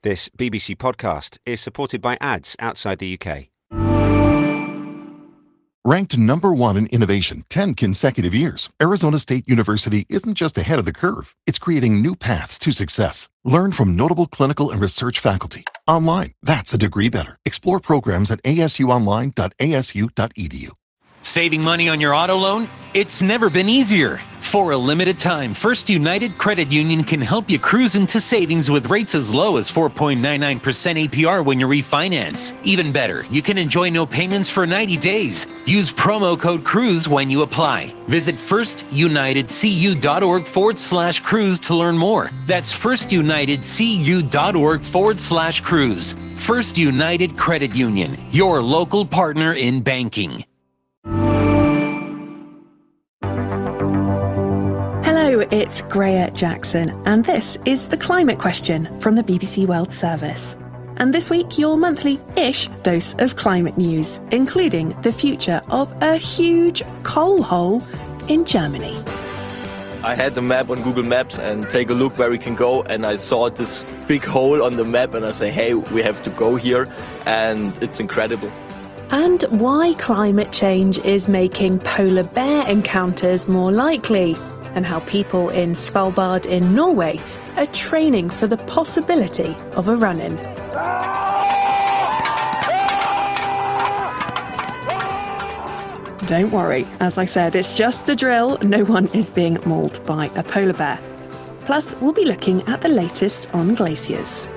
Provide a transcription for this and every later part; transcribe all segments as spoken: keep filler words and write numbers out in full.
This B B C podcast is supported by ads outside the U K. Ranked number one in innovation ten consecutive years, Arizona State University isn't just ahead of the curve, it's creating new paths to success. Learn from notable clinical and research faculty. Online, that's a degree better. Explore programs at a s u online dot a s u dot e d u. Saving money on your auto loan? It's never been easier. For a limited time, First United Credit Union can help you cruise into savings with rates as low as four point nine nine percent A P R when you refinance. Even better, you can enjoy no payments for ninety days. Use promo code CRUISE when you apply. Visit firstunitedcu.org forward slash cruise to learn more. That's firstunitedcu.org forward slash cruise. First United Credit Union, your local partner in banking. Hello, it's Greya Jackson, and this is The Climate Question from the B B C World Service. And this week, your monthly-ish dose of climate news, including the future of a huge coal hole in Germany. I had the map on Google Maps and take a look where we can go, and I saw this big hole on the map, and I say, hey, we have to go here, and it's incredible. And why climate change is making polar bear encounters more likely, and how people in Svalbard in Norway are training for the possibility of a run-in. Don't worry, as I said, it's just a drill. No one is being mauled by a polar bear. Plus, we'll be looking at the latest on glaciers.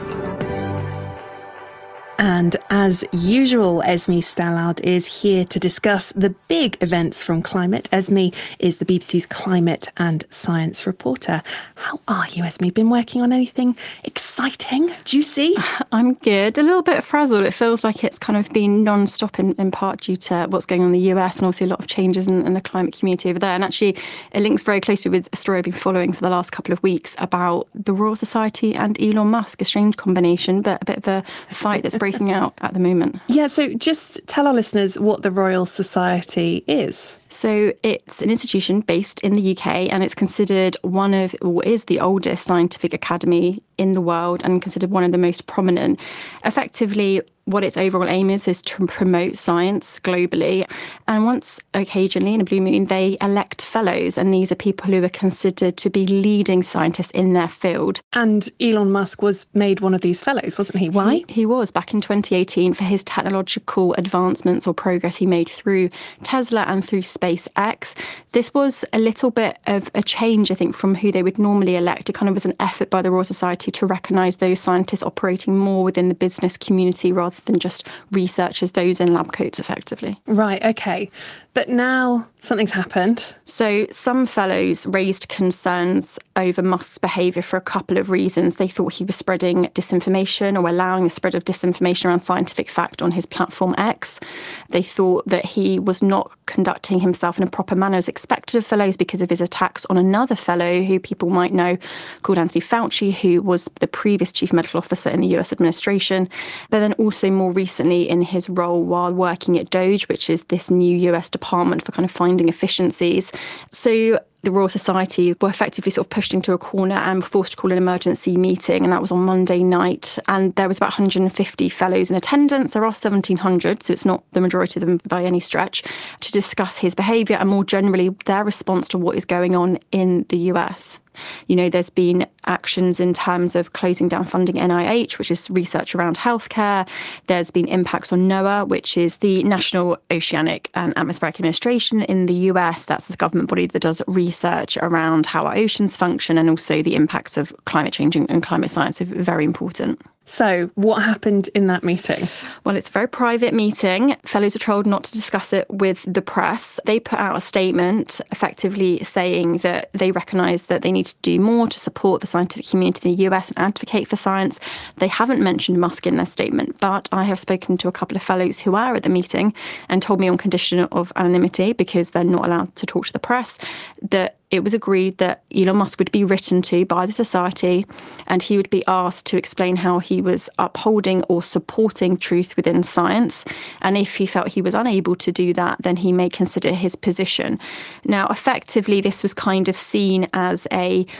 And as usual, Esme Stallard is here to discuss the big events from climate. Esme is the B B C's climate and science reporter. How are you, Esme? Been working on anything exciting, juicy? I'm good. A little bit frazzled. It feels like it's kind of been non-stop in, in part due to what's going on in the U S and also a lot of changes in, in the climate community over there. And actually, it links very closely with a story I've been following for the last couple of weeks about the Royal Society and Elon Musk, a strange combination, but a bit of a fight that's breaking out at the moment. Yeah, so just tell our listeners what the Royal Society is. So it's an institution based in the U K, and it's considered one of, or is the oldest scientific academy in the world and considered one of the most prominent. Effectively, what its overall aim is, is to promote science globally. And once occasionally, in a blue moon, they elect fellows. And these are people who are considered to be leading scientists in their field. And Elon Musk was made one of these fellows, wasn't he? Why? He, he was back in twenty eighteen for his technological advancements or progress he made through Tesla and through SpaceX. This was a little bit of a change, I think, from who they would normally elect. It kind of was an effort by the Royal Society to recognise those scientists operating more within the business community rather than just researchers, those in lab coats, effectively. Right, OK. But now something's happened. So some fellows raised concerns over Musk's behaviour for a couple of reasons. They thought he was spreading disinformation or allowing the spread of disinformation around scientific fact on his platform X. They thought that he was not conducting himself in a proper manner as expected of fellows because of his attacks on another fellow who people might know called Anthony Fauci, who was the previous chief medical officer in the U S administration, but then also more recently in his role while working at DOGE, which is this new U S department for kind of finding efficiencies. So the Royal Society were effectively sort of pushed into a corner and were forced to call an emergency meeting, and that was on Monday night. And there was about one hundred fifty fellows in attendance. There are seventeen hundred, so it's not the majority of them by any stretch, to discuss his behaviour and more generally their response to what is going on in the U S. You know, there's been actions in terms of closing down funding N I H, which is research around healthcare. There's been impacts on NOAA, which is the National Oceanic and Atmospheric Administration in the U S. That's the government body that does research around how our oceans function, and also the impacts of climate change and climate science are very important. So what happened in that meeting? Well, it's a very private meeting. Fellows were told not to discuss it with the press. They put out a statement effectively saying that they recognise that they need to do more to support the scientific community in the U S and advocate for science. They haven't mentioned Musk in their statement, but I have spoken to a couple of fellows who are at the meeting and told me on condition of anonymity, because they're not allowed to talk to the press, that it was agreed that Elon Musk would be written to by the society and he would be asked to explain how he was upholding or supporting truth within science. And if he felt he was unable to do that, then he may consider his position. Now, effectively, this was kind of seen as a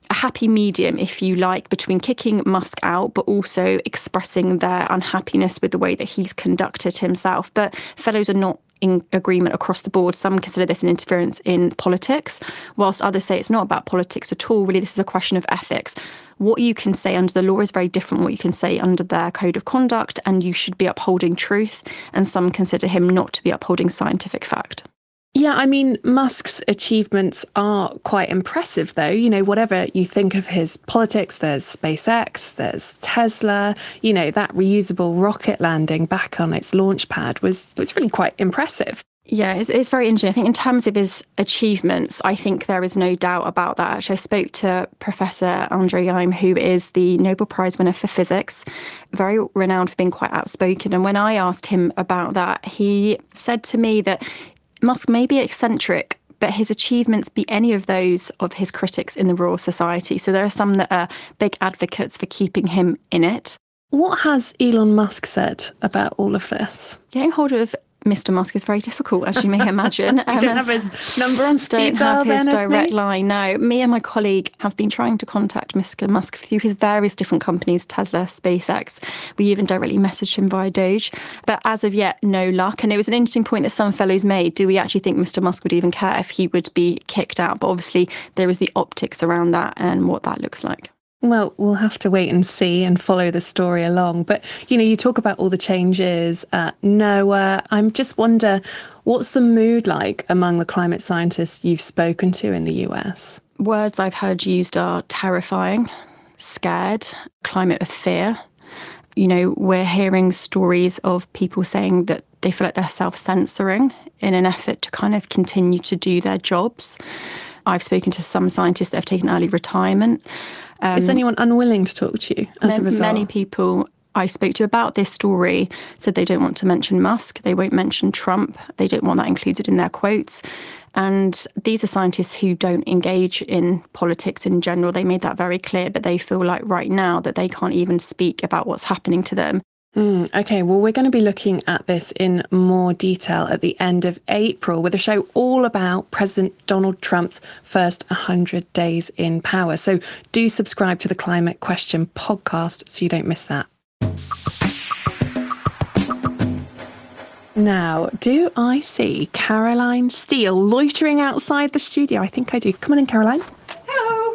a happy medium, if you like, between kicking Musk out, but also expressing their unhappiness with the way that he's conducted himself. But fellows are not in agreement across the board. Some consider this an interference in politics, whilst others say it's not about politics at all. Really, this is a question of ethics. What you can say under the law is very different from what you can say under their code of conduct, and you should be upholding truth. And some consider him not to be upholding scientific fact. Yeah, I mean, Musk's achievements are quite impressive, though. You know, whatever you think of his politics, there's SpaceX, there's Tesla. You know, that reusable rocket landing back on its launch pad was, was really quite impressive. Yeah, it's, it's very interesting. I think in terms of his achievements, I think there is no doubt about that. Actually, I spoke to Professor Andre Geim, who is the Nobel Prize winner for physics, very renowned for being quite outspoken. And when I asked him about that, he said to me that Musk may be eccentric, but his achievements beat any of those of his critics in the Royal Society. So there are some that are big advocates for keeping him in it. What has Elon Musk said about all of this? Getting hold of Mister Musk is very difficult, as you may imagine. You um, don't have his number on speed dial, don't have his then, direct line. No, me and my colleague have been trying to contact Mister Musk through his various different companies, Tesla, SpaceX. We even directly messaged him via Doge. But as of yet, no luck. And it was an interesting point that some fellows made. Do we actually think Mister Musk would even care if he would be kicked out? But obviously, there is the optics around that and what that looks like. Well, we'll have to wait and see and follow the story along. But, you know, you talk about all the changes at NOAA. I just wonder, what's the mood like among the climate scientists you've spoken to in the U S? Words I've heard used are terrifying, scared, climate of fear. You know, we're hearing stories of people saying that they feel like they're self-censoring in an effort to kind of continue to do their jobs. I've spoken to some scientists that have taken early retirement. Um, Is anyone unwilling to talk to you as a result? Many people I spoke to about this story said they don't want to mention Musk, they won't mention Trump, they don't want that included in their quotes. And these are scientists who don't engage in politics in general. They made that very clear, but they feel like right now that they can't even speak about what's happening to them. Mm, okay, well, we're going to be looking at this in more detail at the end of April with a show all about President Donald Trump's first one hundred days in power. So do subscribe to the Climate Question podcast so you don't miss that. Now, do I see Caroline Steele loitering outside the studio? I think I do. Come on in, Caroline. Hello.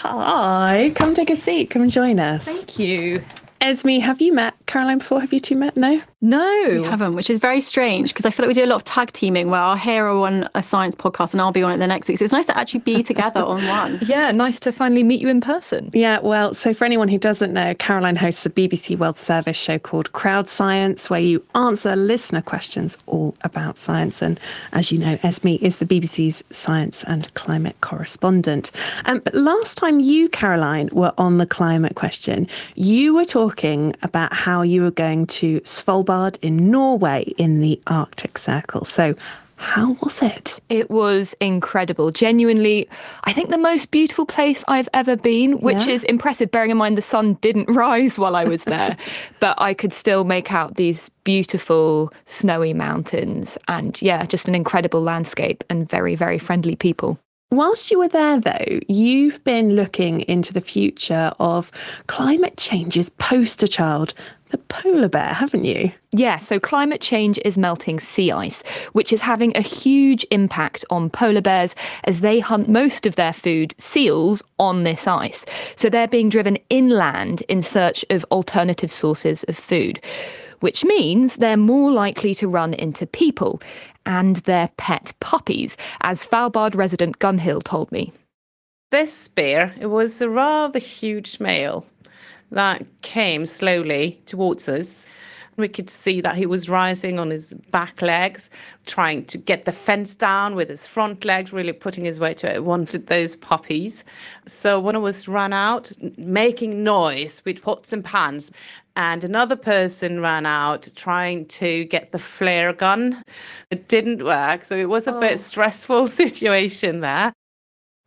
Hi. Come take a seat. Come and join us. Thank you. Esme, have you met Caroline before? Have you two met? No? No. We haven't, which is very strange because I feel like we do a lot of tag teaming where I'll hear her on a science podcast and I'll be on it the next week. So it's nice to actually be together on one. Yeah, nice to finally meet you in person. Yeah, well, so for anyone who doesn't know, Caroline hosts a B B C World Service show called Crowd Science, where you answer listener questions all about science. And as you know, Esme is the B B C's science and climate correspondent. Um, but last time you, Caroline, were on the Climate Question, you were talking about how you were going to Svalbard in Norway in the Arctic Circle. So how was it? It was incredible. Genuinely, I think the most beautiful place I've ever been, which Yeah. is impressive, bearing in mind the sun didn't rise while I was there. But I could still make out these beautiful snowy mountains and, yeah, just an incredible landscape and very, very friendly people. Whilst you were there, though, you've been looking into the future of climate change's poster child, the polar bear, haven't you? Yeah, so climate change is melting sea ice, which is having a huge impact on polar bears as they hunt most of their food, seals, on this ice. So they're being driven inland in search of alternative sources of food, which means they're more likely to run into people and their pet puppies, as Svalbard resident Gunhild told me. This bear, it was a rather huge male that came slowly towards us. We could see that he was rising on his back legs, trying to get the fence down with his front legs, really putting his weight to it. Wanted those puppies. So one of us ran out, making noise with pots and pans. And another person ran out trying to get the flare gun. It didn't work, so it was a Oh. bit stressful situation there.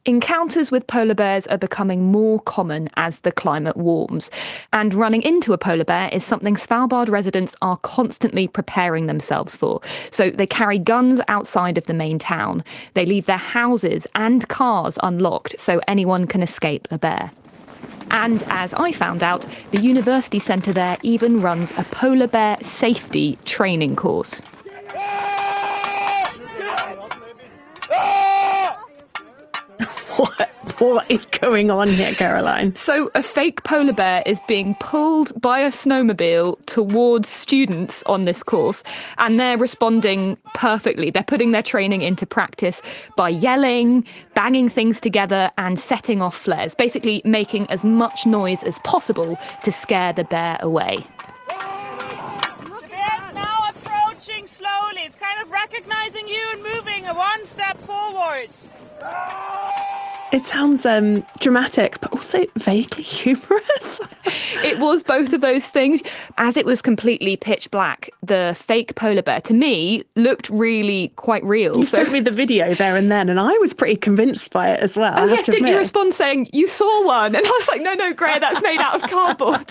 Encounters with polar bears are becoming more common as the climate warms. And running into a polar bear is something Svalbard residents are constantly preparing themselves for. So they carry guns outside of the main town. They leave their houses and cars unlocked so anyone can escape a bear. And as I found out, the university centre there even runs a polar bear safety training course. What, what is going on here, Caroline? So a fake polar bear is being pulled by a snowmobile towards students on this course, and they're responding perfectly. They're putting their training into practice by yelling, banging things together and setting off flares, basically making as much noise as possible to scare the bear away. The bear's now approaching slowly. It's kind of recognizing you and moving a one step forward. It sounds um, dramatic, but also vaguely humorous. It was both of those things. As it was completely pitch black, the fake polar bear, to me, looked really quite real. You so... sent me the video there and then, and I was pretty convinced by it as well. Oh, I have yes, to didn't you admit. respond saying, you saw one? And I was like, no, no, Greer, that's made out of cardboard.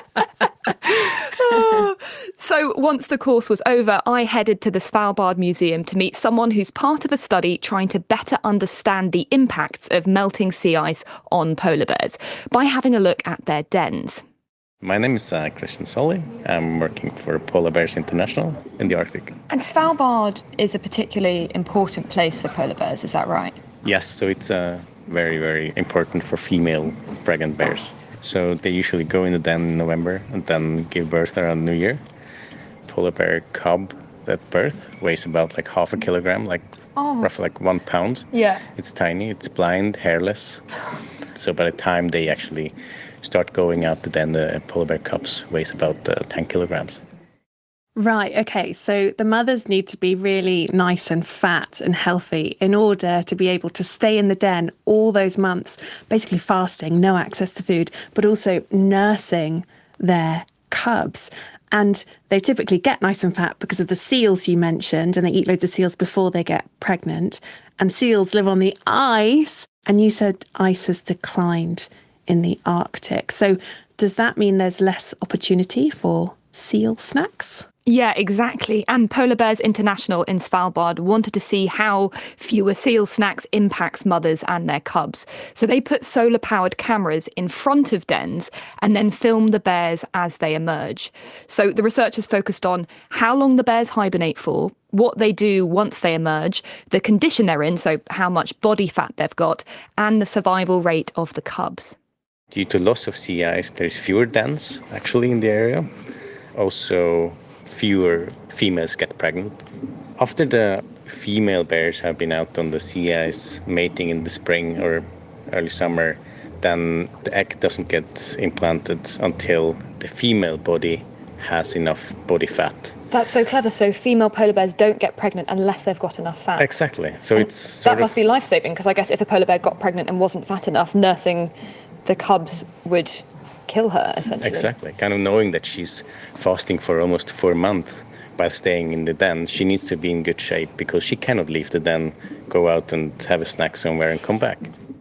Oh. So once the course was over, I headed to the Svalbard Museum to meet someone who's part of a study trying to better understand the impacts of melting sea ice on polar bears by having a look at their dens. My name is uh, Christian Solly. I'm working for Polar Bears International in the Arctic. And Svalbard is a particularly important place for polar bears, is that right? Yes, so it's uh, very, very important for female pregnant bears. So they usually go in the den in November and then give birth around New Year. Polar bear cub at birth weighs about like half a kilogram, like oh. roughly like one pound. Yeah. It's tiny, it's blind, hairless. So by the time they actually start going out the den, the polar bear cubs weighs about uh, ten kilograms. Right, okay, so the mothers need to be really nice and fat and healthy in order to be able to stay in the den all those months, basically fasting, no access to food, but also nursing their cubs. And they typically get nice and fat because of the seals you mentioned, and they eat loads of seals before they get pregnant. And seals live on the ice, and you said ice has declined in the Arctic. So does that mean there's less opportunity for seal snacks? Yeah, exactly. And Polar Bears International in Svalbard wanted to see how fewer seal snacks impacts mothers and their cubs. So they put solar-powered cameras in front of dens and then film the bears as they emerge. So the researchers focused on how long the bears hibernate for, what they do once they emerge, the condition they're in, so how much body fat they've got, and the survival rate of the cubs. Due to loss of sea ice, there's fewer dens actually in the area. Also, fewer females get pregnant. After the female bears have been out on the sea ice mating in the spring or early summer, then the egg doesn't get implanted until the female body has enough body fat. That's so clever. So female polar bears don't get pregnant unless they've got enough fat. Exactly. So and it's sort that must of... be life-saving, because I guess if a polar bear got pregnant and wasn't fat enough, nursing the cubs would kill her, essentially. Exactly. Kind of knowing that she's fasting for almost four months by staying in the den, she needs to be in good shape because she cannot leave the den, go out and have a snack somewhere and come back.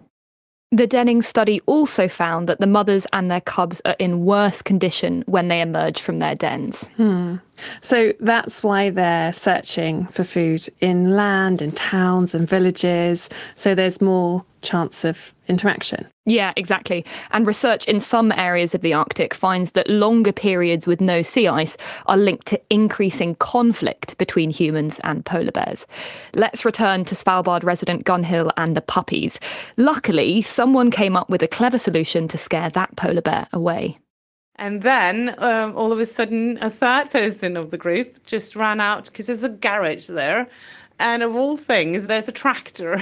The denning study also found that the mothers and their cubs are in worse condition when they emerge from their dens. Hmm. So that's why they're searching for food inland, in towns and villages, so there's more chance of interaction. Yeah, exactly. And research in some areas of the Arctic finds that longer periods with no sea ice are linked to increasing conflict between humans and polar bears. Let's return to Svalbard resident Gunhild and the puppies. Luckily, someone came up with a clever solution to scare that polar bear away. And then um, all of a sudden, a third person of the group just ran out because there's a garage there. And of all things, there's a tractor.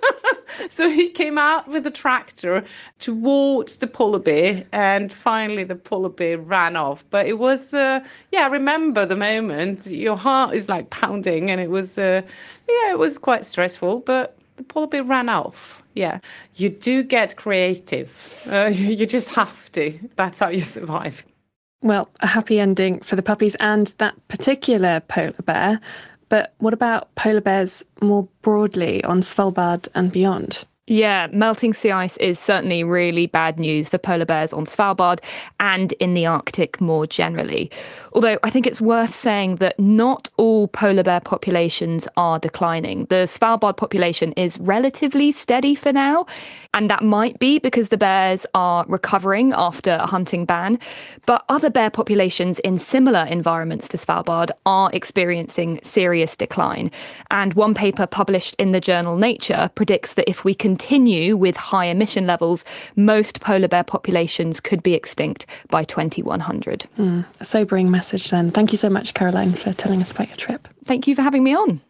So he came out with a tractor towards the polar bear, and finally the polar bear ran off. But it was, uh, yeah, I remember the moment. Your heart is like pounding, and it was, uh, yeah, it was quite stressful. But the polar bear ran off. Yeah, you do get creative. Uh, you just have to. That's how you survive. Well, a happy ending for the puppies and that particular polar bear. But what about polar bears more broadly on Svalbard and beyond? Yeah, melting sea ice is certainly really bad news for polar bears on Svalbard and in the Arctic more generally. Although I think it's worth saying that not all polar bear populations are declining. The Svalbard population is relatively steady for now, and that might be because the bears are recovering after a hunting ban. But other bear populations in similar environments to Svalbard are experiencing serious decline. And one paper published in the journal Nature predicts that if we can continue with high emission levels, most polar bear populations could be extinct by twenty-one hundred. Mm, a sobering message then. Thank you so much, Caroline, for telling us about your trip. Thank you for having me on.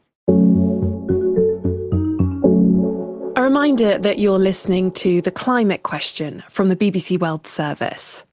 A reminder that you're listening to The Climate Question from the B B C World Service.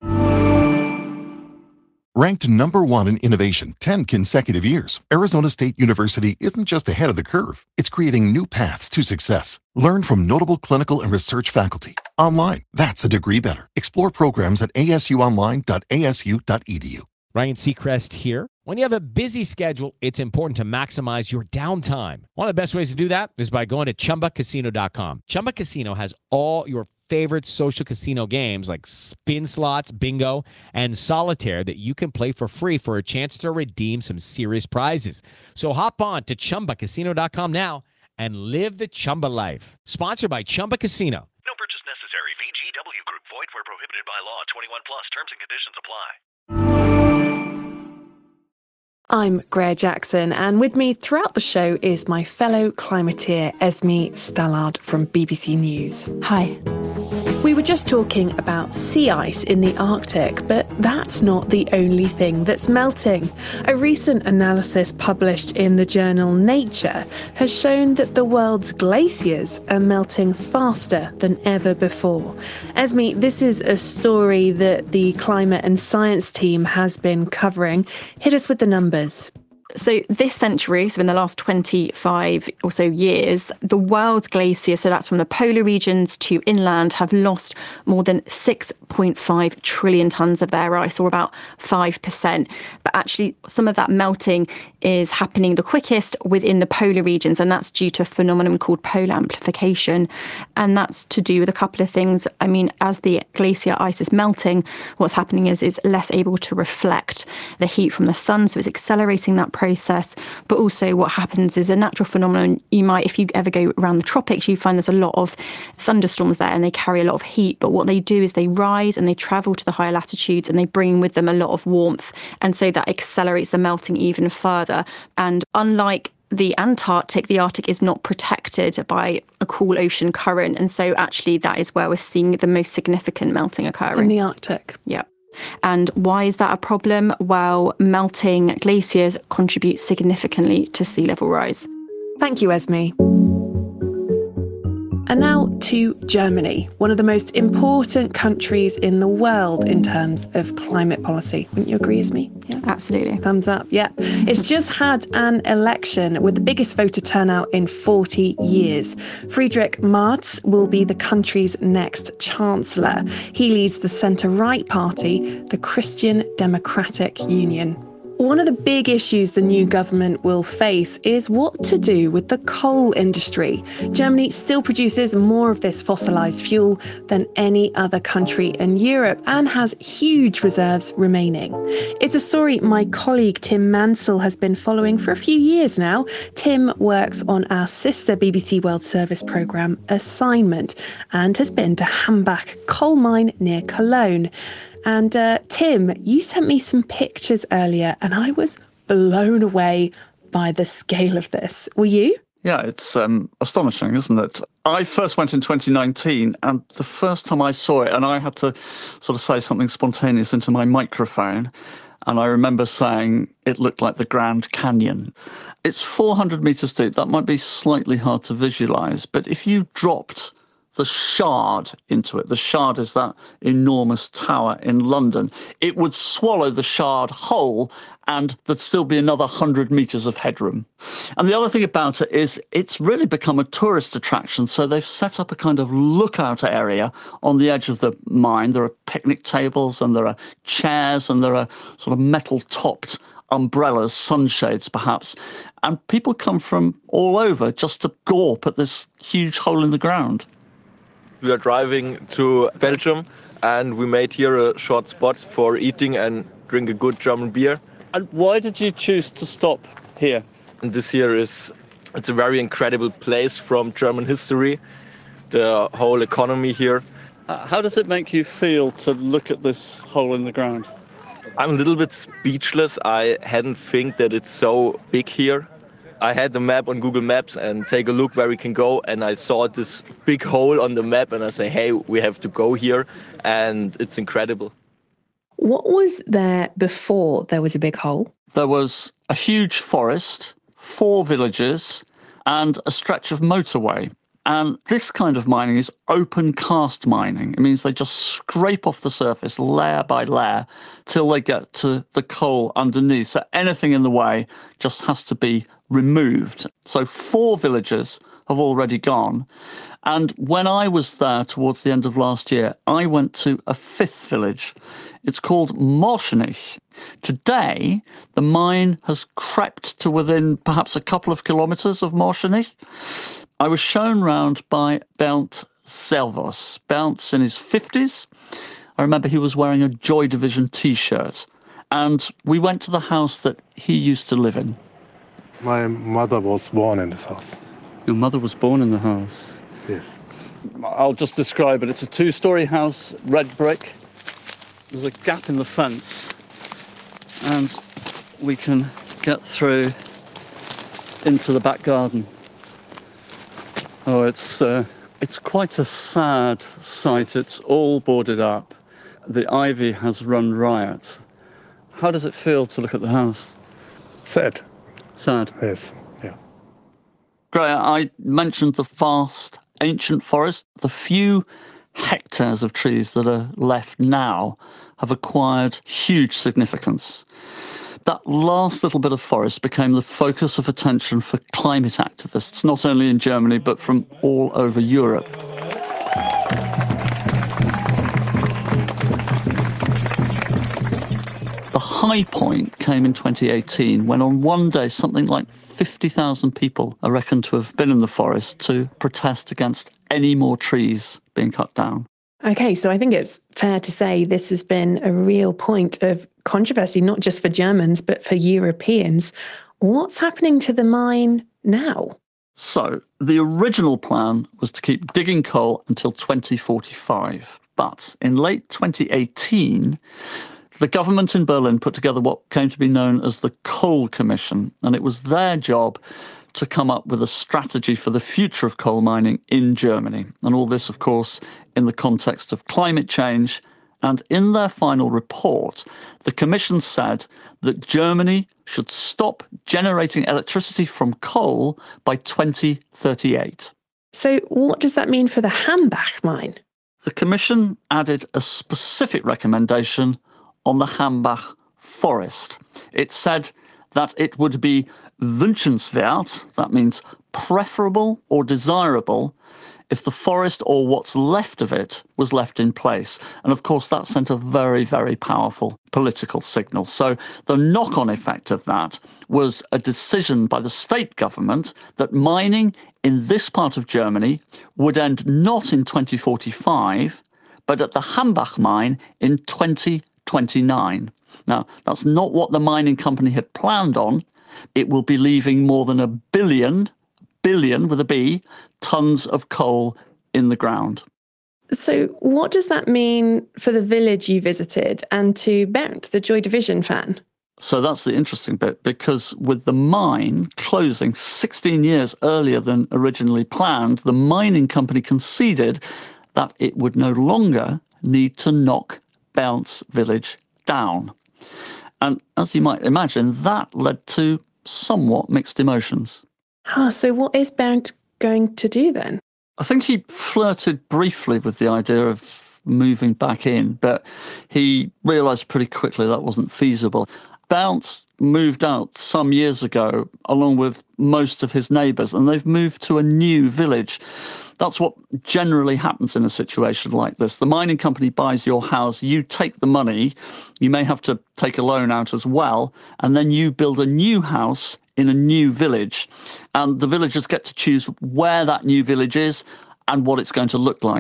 Ranked number one in innovation ten consecutive years, Arizona State University isn't just ahead of the curve. It's creating new paths to success. Learn from notable clinical and research faculty. Online, that's a degree better. Explore programs at a s u online dot a s u dot e d u. Ryan Seacrest here. When you have a busy schedule, it's important to maximize your downtime. One of the best ways to do that is by going to chumba casino dot com. Chumba Casino has all your favorite social casino games like spin slots, bingo, and solitaire that you can play for free for a chance to redeem some serious prizes. So hop on to chumba casino dot com now and live the Chumba life. Sponsored by Chumba Casino. No purchase necessary. V G W Group. Void where prohibited by law. twenty-one plus. Terms and conditions apply. I'm Greer Jackson, and with me throughout the show is my fellow climateer, Esme Stallard from B B C News. Hi. We were just talking about sea ice in the Arctic, but that's not the only thing that's melting. A recent analysis published in the journal Nature has shown that the world's glaciers are melting faster than ever before. Esme, this is a story that the climate and science team has been covering. Hit us with the numbers. So this century, so in the last twenty-five or so years, the world's glaciers, so that's from the polar regions to inland, have lost more than six point five trillion tonnes of their ice, or about five percent. But actually, some of that melting is happening the quickest within the polar regions, and that's due to a phenomenon called polar amplification. And that's to do with a couple of things. I mean, as the glacier ice is melting, what's happening is it's less able to reflect the heat from the sun, so it's accelerating that process. But also what happens is a natural phenomenon. You might, if you ever go around the tropics, you find there's a lot of thunderstorms there and they carry a lot of heat. But what they do is they rise and they travel to the higher latitudes and they bring with them a lot of warmth. And so that accelerates the melting even further. And unlike the Antarctic, the Arctic is not protected by a cool ocean current. And so actually that is where we're seeing the most significant melting occurring. In the Arctic. Yeah. And why is that a problem? Well, melting glaciers contribute significantly to sea level rise. Thank you, Esme. And now to Germany, one of the most important countries in the world in terms of climate policy. Wouldn't you agree, Esme? Yeah, absolutely. Thumbs up, yeah. It's just had an election with the biggest voter turnout in forty years. Friedrich Merz will be the country's next chancellor. He leads the centre-right party, the Christian Democratic Union. One of the big issues the new government will face is what to do with the coal industry. Germany still produces more of this fossilised fuel than any other country in Europe and has huge reserves remaining. It's a story my colleague Tim Mansell has been following for a few years now. Tim works on our sister B B C World Service programme Assignment and has been to Hambach coal mine near Cologne. And uh, Tim, you sent me some pictures earlier and I was blown away by the scale of this. Were you? Yeah, it's um, astonishing, isn't it? I first went in twenty nineteen, and the first time I saw it, and I had to sort of say something spontaneous into my microphone, and I remember saying it looked like the Grand Canyon. It's four hundred metres deep. That might be slightly hard to visualise, but if you dropped the Shard into it, the Shard is that enormous tower in London, it would swallow the Shard whole and there'd still be another one hundred metres of headroom. And the other thing about it is it's really become a tourist attraction, so they've set up a kind of lookout area on the edge of the mine. There are picnic tables and there are chairs and there are sort of metal-topped umbrellas, sunshades perhaps, and people come from all over just to gawp at this huge hole in the ground. We are driving to Belgium and we made here a short spot for eating and drink a good German beer. And why did you choose to stop here? And this here is, it's a very incredible place from German history, the whole economy here. Uh, how does it make you feel to look at this hole in the ground? I'm a little bit speechless. I hadn't think that it's so big here. I had the map on Google Maps and take a look where we can go, and I saw this big hole on the map and I say, hey, we have to go here, and it's incredible. What was there before there was a big hole? There was a huge forest, four villages, and a stretch of motorway. And this kind of mining is open cast mining. It means they just scrape off the surface layer by layer till they get to the coal underneath. So anything in the way just has to be removed. So four villages have already gone. And when I was there towards the end of last year, I went to a fifth village. It's called Morschenich. Today, the mine has crept to within perhaps a couple of kilometres of Morschenich. I was shown round by Bernd Servos. Bernd's in his fifties. I remember he was wearing a Joy Division T-shirt. And we went to the house that he used to live in. My mother was born in this house. Your mother was born in the house? Yes. I'll just describe it. It's a two-storey house, red brick. There's a gap in the fence. And we can get through into the back garden. Oh, it's uh, it's quite a sad sight. It's all boarded up. The ivy has run riot. How does it feel to look at the house? Sad. Sad? Yes, yeah. Great. I mentioned the vast ancient forest. The few hectares of trees that are left now have acquired huge significance. That last little bit of forest became the focus of attention for climate activists, not only in Germany, but from all over Europe. The high point came in twenty eighteen, when on one day something like fifty thousand people are reckoned to have been in the forest to protest against any more trees being cut down. Okay, so I think it's fair to say this has been a real point of controversy, not just for Germans, but for Europeans. What's happening to the mine now? So, the original plan was to keep digging coal until twenty forty-five. But in late twenty eighteen, the government in Berlin put together what came to be known as the Coal Commission, and it was their job to come up with a strategy for the future of coal mining in Germany. And all this, of course, in the context of climate change. And in their final report, the Commission said that Germany should stop generating electricity from coal by twenty thirty-eight. So what does that mean for the Hambach mine? The Commission added a specific recommendation on the Hambach forest. It said that it would be wünschenswert, that means preferable or desirable, if the forest or what's left of it was left in place. And of course, that sent a very, very powerful political signal. So the knock-on effect of that was a decision by the state government that mining in this part of Germany would end not in twenty forty-five, but at the Hambach mine in twenty twenty-nine. Now, that's not what the mining company had planned on. It will be leaving more than a billion, billion with a B, tons of coal in the ground. So what does that mean for the village you visited and to Bernd, the Joy Division fan? So that's the interesting bit, because with the mine closing sixteen years earlier than originally planned, the mining company conceded that it would no longer need to knock Bernds village down. And as you might imagine, that led to somewhat mixed emotions. Ah, so what is Bernd going to do then? I think he flirted briefly with the idea of moving back in, but he realised pretty quickly that wasn't feasible. Bernd moved out some years ago, along with most of his neighbours, and they've moved to a new village. That's what generally happens in a situation like this. The mining company buys your house, you take the money, you may have to take a loan out as well, and then you build a new house in a new village. And the villagers get to choose where that new village is and what it's going to look like.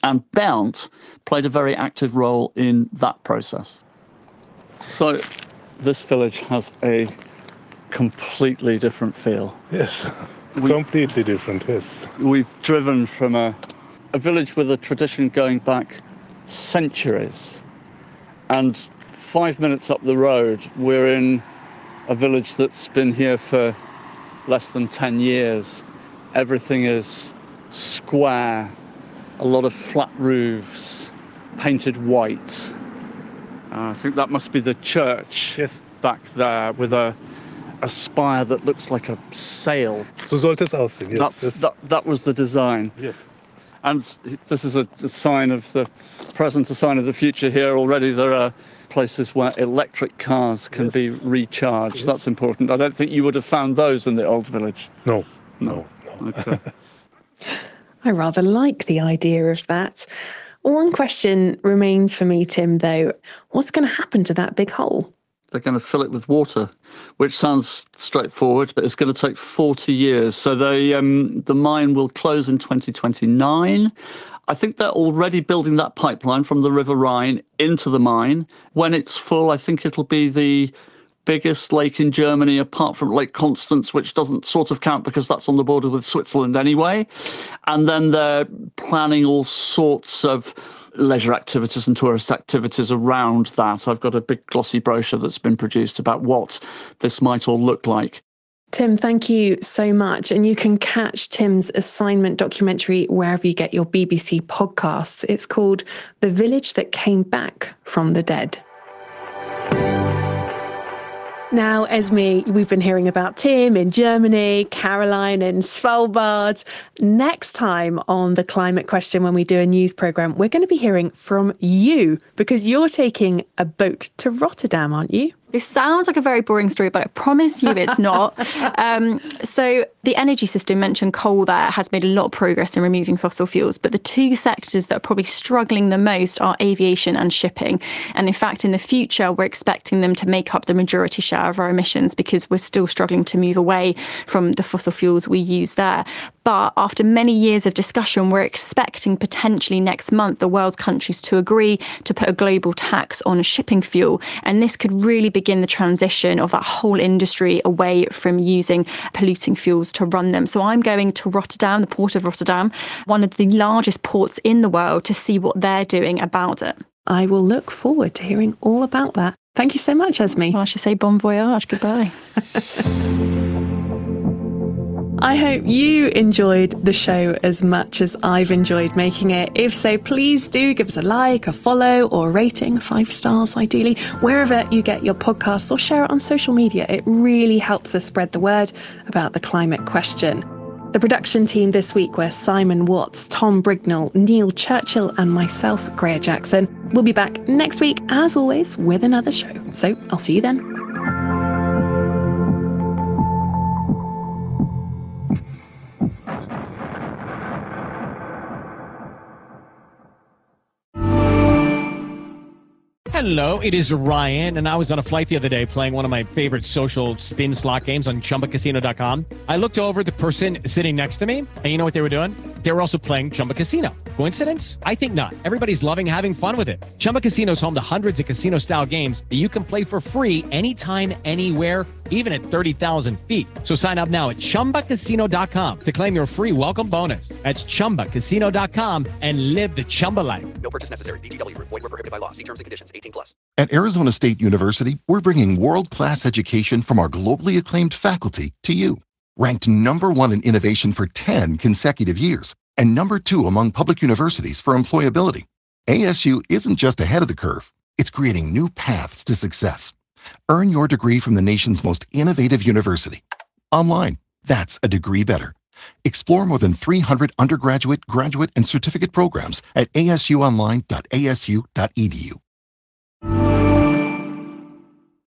and Blount played a very active role in that process. So this village has a completely different feel. Yes, We- completely different, yes. We've driven from a, a village with a tradition going back centuries, and five minutes up the road, we're in a village that's been here for less than ten years. Everything is square, a lot of flat roofs, painted white. Uh, I think that must be the church Yes. back there with a, a spire that looks like a sail. So sollte es aussehen, yes. That, yes. that, that was the design. Yes. And this is a, a sign of the present, a sign of the future here. Already there are places where electric cars can Yes. be recharged. Yes. That's important. I don't think you would have found those in the old village. No, no, no. Okay. I rather like the idea of that. One question remains for me, Tim, though. What's going to happen to that big hole? They're going to fill it with water, which sounds straightforward, but it's going to take forty years. So they, um, the mine will close in twenty twenty-nine. I think they're already building that pipeline from the River Rhine into the mine. When it's full, I think it'll be the biggest lake in Germany, apart from Lake Constance, which doesn't sort of count because that's on the border with Switzerland anyway. And then they're planning all sorts of leisure activities and tourist activities around that. I've got a big glossy brochure that's been produced about what this might all look like. Tim, thank you so much. And you can catch Tim's assignment documentary wherever you get your B B C podcasts. It's called The Village That Came Back from the Dead. Now, Esme, we've been hearing about Tim in Germany, Caroline in Svalbard. Next time on The Climate Question, when we do a news programme, we're going to be hearing from you because you're taking a boat to Rotterdam, aren't you? This sounds like a very boring story, but I promise you it's not. um, so the energy system, mentioned coal there, has made a lot of progress in removing fossil fuels, but the two sectors that are probably struggling the most are aviation and shipping. And in fact, in the future, we're expecting them to make up the majority share of our emissions because we're still struggling to move away from the fossil fuels we use there. But after many years of discussion, we're expecting potentially next month the world's countries to agree to put a global tax on shipping fuel. And this could really begin the transition of that whole industry away from using polluting fuels to run them. So I'm going to Rotterdam, the port of Rotterdam, one of the largest ports in the world, to see what they're doing about it. I will look forward to hearing all about that. Thank you so much, Esme. Well, I should say bon voyage. Goodbye. I hope you enjoyed the show as much as I've enjoyed making it. If so, please do give us a like, a follow, or a rating, five stars ideally, wherever you get your podcast, or share it on social media. It really helps us spread the word about the climate question. The production team this week were Simon Watts, Tom Brignall, Neil Churchill, and myself, Greer Jackson. We'll be back next week, as always, with another show. So I'll see you then. Hello, it is Ryan, and I was on a flight the other day playing one of my favorite social spin slot games on Chumba Casino dot com. I looked over at the person sitting next to me, and you know what they were doing? They were also playing Chumba Casino. Coincidence? I think not. Everybody's loving having fun with it. Chumba Casino is home to hundreds of casino-style games that you can play for free anytime, anywhere, even at thirty thousand feet. So sign up now at Chumba Casino dot com to claim your free welcome bonus. That's Chumba Casino dot com and live the Chumba life. No purchase necessary. V G W Group. Void where prohibited by law. See terms and conditions. eighteen plus. At Arizona State University, we're bringing world-class education from our globally acclaimed faculty to you. Ranked number one in innovation for ten consecutive years and number two among public universities for employability, A S U isn't just ahead of the curve. It's creating new paths to success. Earn your degree from the nation's most innovative university. Online, that's a degree better. Explore more than three hundred undergraduate, graduate, and certificate programs at a s u online dot a s u dot e d u.